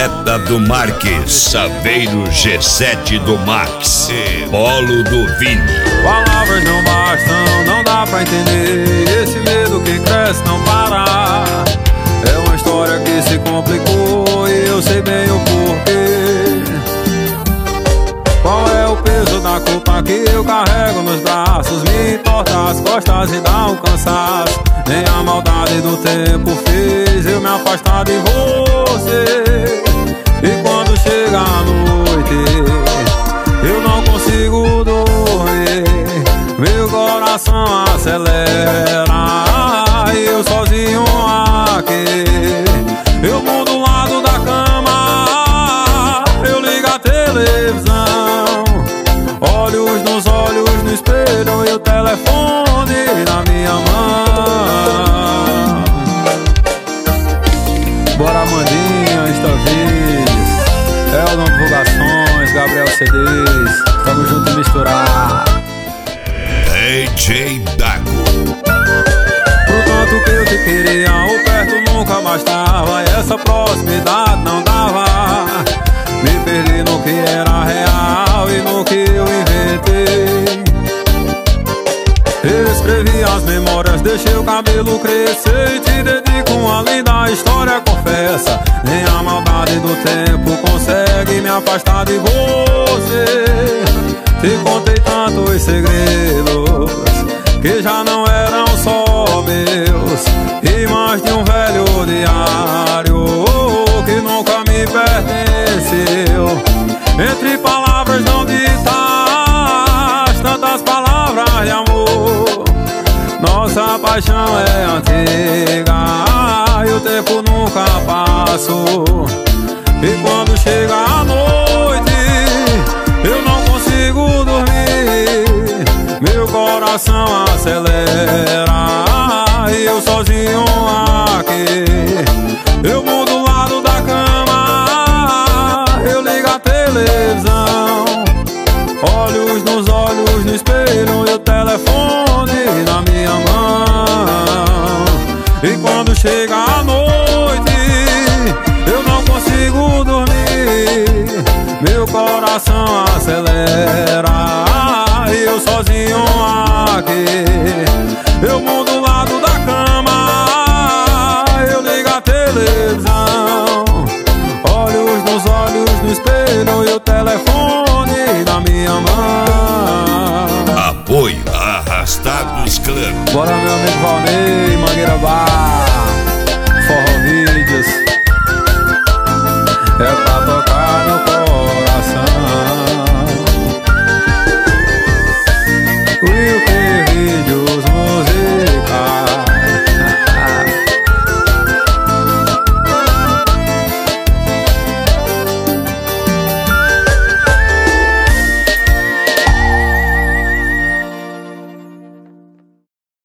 Beta do Marques, Saveiro G7 do Max, Polo do Vini. Palavras não bastam, não dá pra entender. Esse medo que cresce não para. É uma história que se complicou e eu sei bem o porquê. Qual é o peso da culpa que eu carrego nos braços? Me entorta as costas e dá um cansaço. Nem a maldade do tempo fez eu me afastar de você. E quando chega a noite eu não consigo dormir. Meu coração acelera e eu sozinho aqui. Eu mudo o lado da cama, eu ligo a televisão, olhos nos olhos no espelho e o telefone na minha mão. Bora Mandinha, Instavídeos, Eldon Divulgações, Gabriel CDs, tamo junto e misturar. DJ Dago. Pro tanto que eu te queria, o perto nunca bastava e essa proximidade não dava. Me perdi no que era real e no que eu inventei. Escrevi as memórias, deixei o cabelo crescer e te dedico uma linda história, confessa. Nem a maldade do tempo consegue me afastar de você. Te contei tantos segredos que já não eram só meus, e mais de um velho diário que nunca me pertenceu. Entre palavras não ditas, tantas palavras de amor. Nossa paixão é antiga e o tempo nunca passou. E quando chega a noite eu não consigo dormir. Meu coração acelera e eu sozinho aqui. Eu mudo o lado da cama, eu ligo a televisão, olhos nos olhos no espelho e o telefone na minha mão. E quando chega a noite eu não consigo dormir. Meu coração acelera e eu sozinho aqui. Eu mudo o lado da cama, eu ligo a televisão, olhos nos olhos no espelho e o telefone na minha mão. Apoio Arrastados Club. Bora meu amigo Valnei, Mangueira Bar.